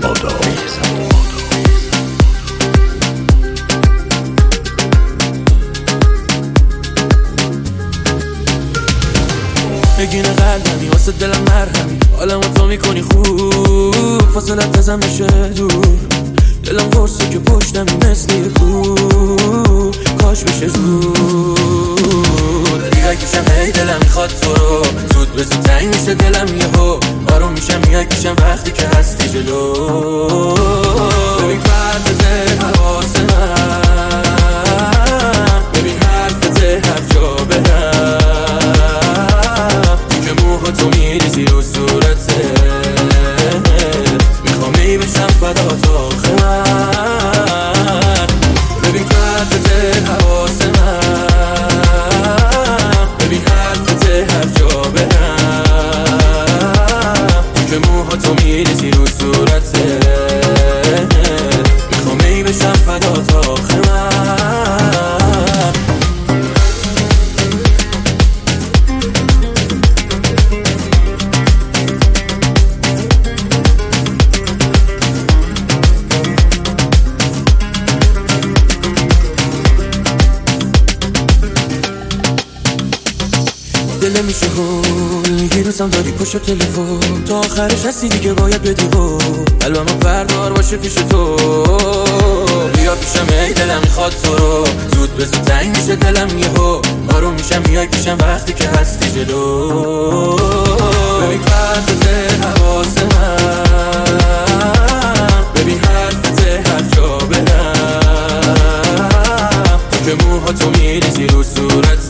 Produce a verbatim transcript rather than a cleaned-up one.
آداب. نگین قلبمی واسه دلم مرهمی، حالمو تو میکنی خوب، فاصلت ازم بشه دور، دلم قرصه که پشتمی مثل کوه، کاش بشه زود دیگه کشم، هی دلم میخواد تو رو، زود به زود تنگ میشه دلم یهو، آروم میشم میای کشم وقتی که هستی جلو. ببین پرده حواس من، ببین حرفت هر جا برم، تو که موها تو میریزی رو صورته، میخوام ای بشم فدا تا آخر. ببین پرده حواس من، ببین حرفت هر جا برم، تو که موها تو میریزی رو صورته، میخوام ای بشم فدا تا آخر. دل میشه هول گیروسم دادی پشت تلفن، تا آخرش هستی دیگه باید بدی و قلبم بردار باشه پیش تو، بیا پیشم ای دلم میخواد تو رو، زود به زود تنگ میشه دلم یهو، آروم میشم میای پیشم وقتی که هستی جلو. ببین پرده حواس من، ببین حرفت هر جا برم، تو که موها تو میریزی رو صورت،